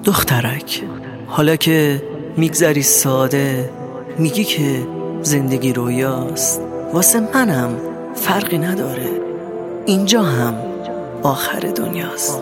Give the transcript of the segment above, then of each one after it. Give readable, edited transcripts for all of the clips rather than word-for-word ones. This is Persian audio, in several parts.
دخترک، حالا که میگذری ساده، میگی که زندگی رویاست، واسه منم فرقی نداره، اینجا هم آخر دنیاست.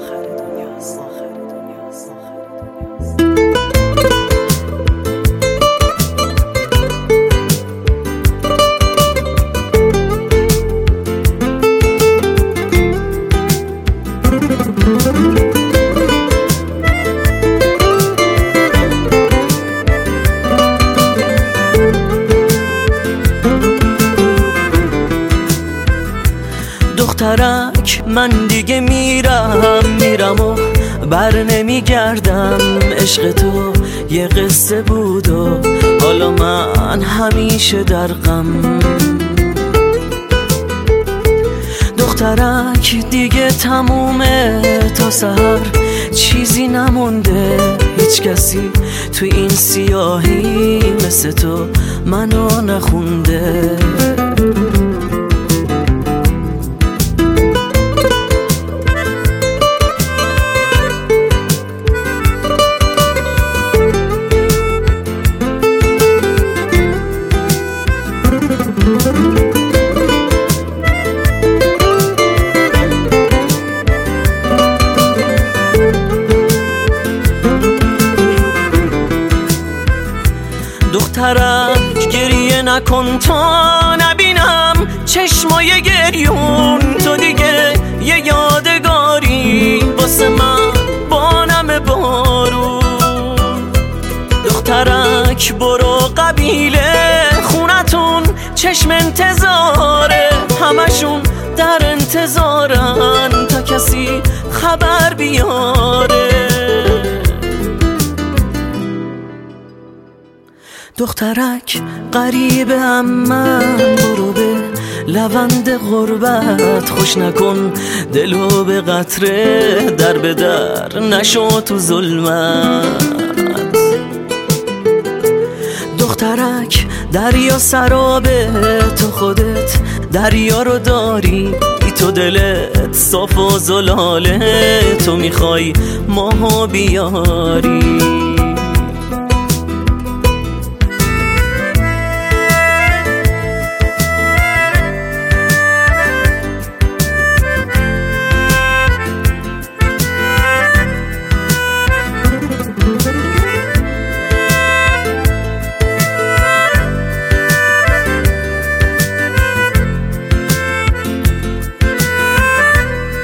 دخترک، من دیگه میرم و بر نمیگردم. عشق تو یه قصه بود و حالا من همیشه در غم. دخترک، دیگه تمومه، تا سحر چیزی نمونده. هیچ کسی تو این سیاهی مثل تو منو نخونده. دخترک، گریه نکن تا نبینم چشمای گریون. تو دیگه یه یادگاری واسه من با نم بارون. دخترک، برو قبیله خونتون، چشم انتظاره، همشون در انتظارن تا کسی خبر بیاره. دخترک، غریبه هم من، برو به لوند غربت خوش نکن دلو به قطره، در به در نشو تو ظلمت. دخترک، دریا سرابه، تو خودت دریا رو داری، تو دلت صاف و زلاله، تو میخوای ماهو بیاری.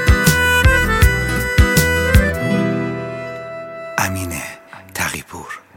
امین تقی‌پور.